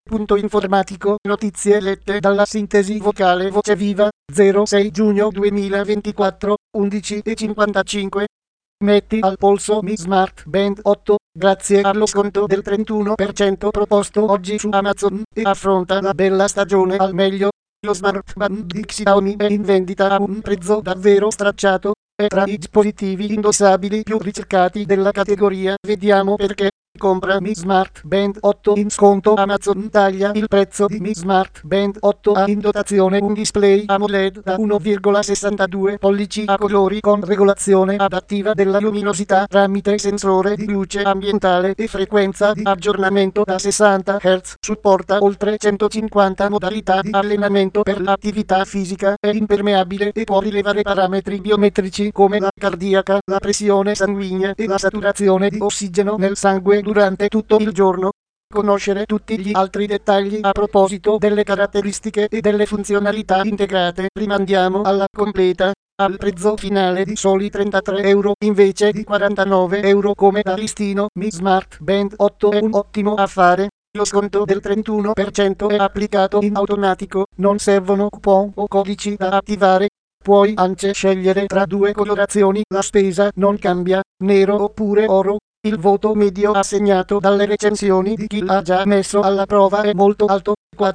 Punto informatico, notizie lette dalla sintesi vocale Voce Viva, 06 giugno 2024, 11:55. Metti al polso Mi Smart Band 8, grazie allo sconto del 31% proposto oggi su Amazon, e affronta la bella stagione al meglio. Lo Smart Band di Xiaomi è in vendita a un prezzo davvero stracciato, è tra i dispositivi indossabili più ricercati della categoria. Vediamo perché. Compra Mi Smart Band 8 in sconto. Amazon taglia il prezzo di Mi Smart Band 8, ha in dotazione un display AMOLED da 1,62 pollici a colori con regolazione adattiva della luminosità tramite sensore di luce ambientale e frequenza di aggiornamento da 60 Hz. Supporta oltre 150 modalità di allenamento per l'attività fisica, è impermeabile e può rilevare parametri biometrici come la cardiaca, la pressione sanguigna e la saturazione di ossigeno nel sangue durante tutto il giorno. Conoscere tutti gli altri dettagli a proposito delle caratteristiche e delle funzionalità integrate rimandiamo alla completa, al prezzo finale di soli 33 euro invece di 49 euro come da listino. Mi Smart Band 8 è un ottimo affare. Lo sconto del 31% è applicato in automatico, non servono coupon o codici da attivare. Puoi anche scegliere tra due colorazioni, la spesa non cambia, nero oppure oro. Il voto medio assegnato dalle recensioni di chi l'ha già messo alla prova è molto alto,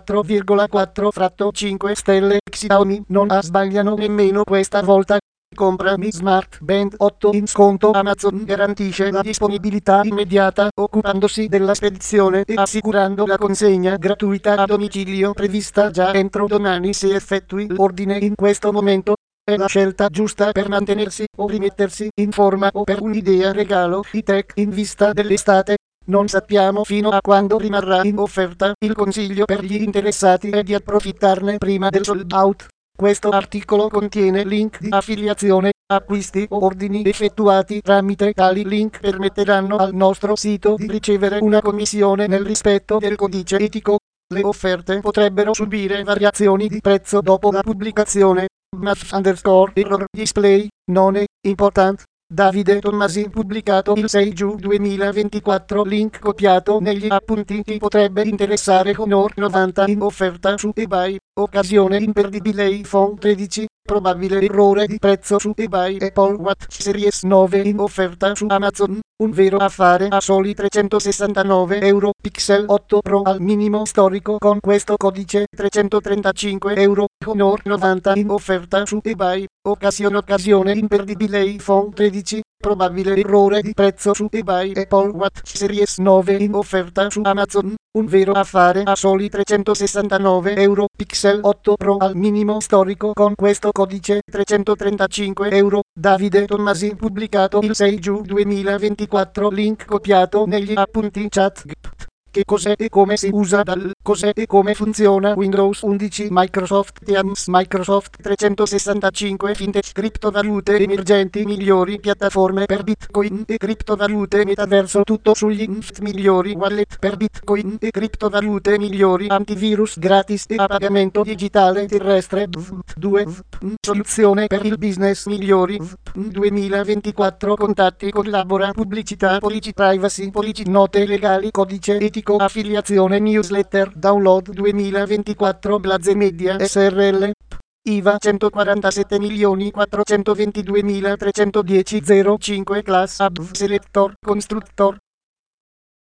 4,4/5 stelle. Xiaomi non sbagliano nemmeno questa volta. Compra Mi Smart Band 8 in sconto. Amazon garantisce la disponibilità immediata occupandosi della spedizione e assicurando la consegna gratuita a domicilio prevista già entro domani se effettui l'ordine in questo momento. È la scelta giusta per mantenersi o rimettersi in forma o per un'idea regalo high-tech in vista dell'estate. Non sappiamo fino a quando rimarrà in offerta. Il consiglio per gli interessati è di approfittarne prima del sold out. Questo articolo contiene link di affiliazione. Acquisti o ordini effettuati tramite tali link permetteranno al nostro sito di ricevere una commissione nel rispetto del codice etico. Le offerte potrebbero subire variazioni di prezzo dopo la pubblicazione. Math_error display, non è important. Davide Tommasi, pubblicato il 6 giugno 2024, link copiato negli appunti. Ti potrebbe interessare Honor 90 in offerta su eBay, occasione imperdibile iPhone 13, probabile errore di prezzo su eBay. Apple Watch Series 9 in offerta su Amazon, un vero affare a soli 369 euro. Pixel 8 Pro al minimo storico con questo codice, 335 euro. Honor 90 in offerta su eBay, occasione imperdibile iPhone 13, probabile errore di prezzo su eBay. Apple Watch Series 9 in offerta su Amazon, un vero affare a soli 369 euro. Pixel 8 Pro al minimo storico con questo codice, 335 euro. Davide Tommasi, pubblicato il 6 giugno 2024, link copiato negli appunti chat. Che cos'è e come si usa cos'è e come funziona Windows 11, Microsoft Teams, Microsoft 365, fintech, criptovalute emergenti, migliori piattaforme per Bitcoin e criptovalute, metaverso, tutto sugli migliori wallet per Bitcoin e criptovalute, migliori antivirus gratis e a pagamento digitale terrestre. 2 soluzione per il business, migliori 2024. Contatti, collabora, pubblicità, privacy, note legali, codice etico, affiliazione, newsletter, download 2024. Blaze Media SRL. IVA 147.422.310. 05 Class Add Selector Constructor